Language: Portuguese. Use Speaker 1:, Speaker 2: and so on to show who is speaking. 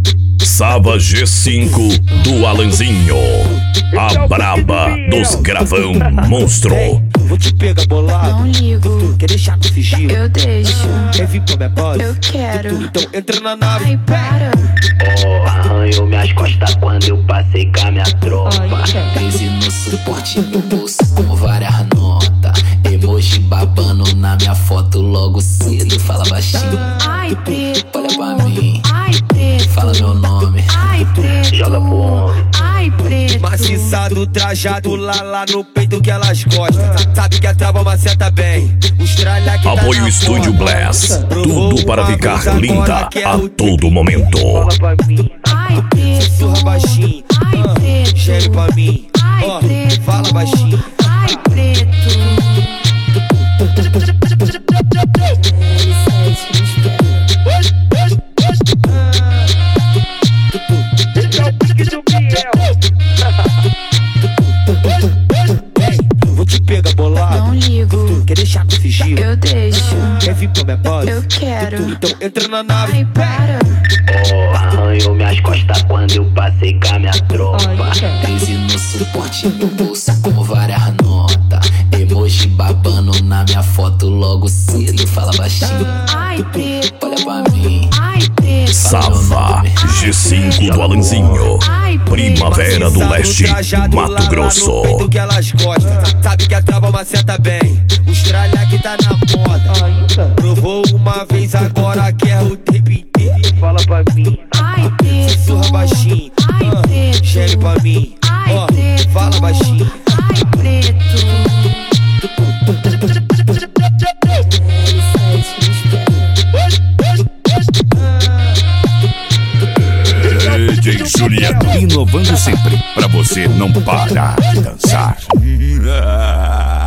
Speaker 1: Sava G5 do Alanzinho, a braba dos gravão monstro.
Speaker 2: Vou te pegar bolado.
Speaker 3: Não ligo.
Speaker 2: Quer deixar com sigilo?
Speaker 3: Eu deixo.
Speaker 2: Quer vir pra minha base?
Speaker 3: Eu quero.
Speaker 2: Então entra na nave.
Speaker 3: Ai, para.
Speaker 4: Arranhou minhas costas quando eu passei com a minha tropa.
Speaker 5: 13 no suporte, no bolso com várias notas. Emoji babando na minha foto logo cedo. Fala baixinho,
Speaker 3: Ai, preto.
Speaker 5: olha pra mim.
Speaker 3: Ai, preto.
Speaker 5: Fala meu nome.
Speaker 3: Ai, preto.
Speaker 4: Joga pro homem.
Speaker 3: Ai, preto.
Speaker 2: Maciçado, trajado lá no peito que elas gostam. Sabe que a trava maceta bem. Os tralha que tá
Speaker 1: Apoio
Speaker 2: na
Speaker 1: Estúdio
Speaker 2: moda.
Speaker 1: Bless,
Speaker 2: Provou
Speaker 1: tudo para
Speaker 2: uma
Speaker 1: ficar
Speaker 2: vez,
Speaker 1: linda
Speaker 2: agora quer
Speaker 1: a
Speaker 2: o
Speaker 1: todo momento.
Speaker 4: Fala pra mim.
Speaker 3: Ai, preto.
Speaker 2: Sussurra baixinho.
Speaker 3: Ai, preto.
Speaker 2: Gere pra mim.
Speaker 3: Ai,
Speaker 2: Ó,
Speaker 3: preto.
Speaker 2: fala baixinho.
Speaker 3: Ai, preto.
Speaker 2: Vou te pegar bolado.
Speaker 3: Não ligo.
Speaker 2: Quer deixar com sigilo?
Speaker 3: Eu deixo.
Speaker 2: Quer vir pra minha base?
Speaker 3: Eu quero.
Speaker 2: Então entra na nave.
Speaker 3: Ai, para.
Speaker 4: Arranhou minhas costas quando eu passei com a minha tropa.
Speaker 5: 13 no suporte, no bolso com várias notas. Emoji babando na minha foto logo cedo. Fala baixinho,
Speaker 3: Ai, preto.
Speaker 5: olha pra mim.
Speaker 3: Ai, preto.
Speaker 1: Sava G5 do Alanzinho,
Speaker 3: Ai, preto.
Speaker 1: Primavera do Leste,
Speaker 2: Trajado lá
Speaker 1: Mato
Speaker 2: no
Speaker 1: Grosso.
Speaker 2: peito que elas gostam. Sabe que a trava maceta bem. Os tralha que tá na moda. Provou uma vez, agora quer o tempo inteiro.
Speaker 4: Fala pra mim.
Speaker 3: Ai, preto.
Speaker 2: Sussurra baixinho.
Speaker 3: Ai, preto.
Speaker 2: Gere pra mim.
Speaker 3: Ai,
Speaker 2: Ó,
Speaker 3: preto.
Speaker 2: fala baixinho.
Speaker 3: Ai, preto.
Speaker 1: DJ Juliano, inovando sempre, pra você não parar de dançar.